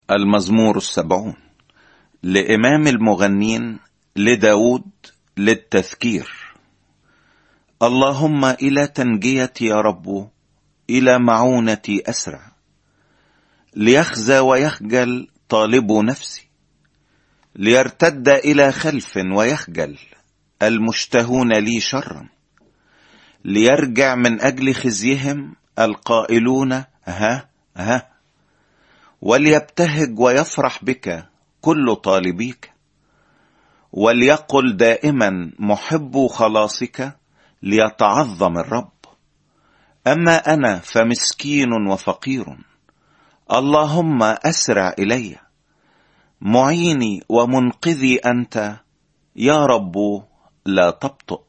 المزمور 70 لإمام المغنين لداود للتذكير. اللهم إلى تنجيتي يا رب، إلى معونتي أسرع. ليخزى ويخجل طالب نفسي، ليرتد إلى خلف ويخجل المشتهون لي شرا. ليرجع من أجل خزيهم القائلون ها ها، وليبتهج ويفرح بك كل طالبيك. وليقل دائما محب خلاصك، ليتعظم الرب. أما أنا فمسكين وفقير، اللهم أسرع إلي. معيني ومنقذي أنت يا رب، لا تبطئ.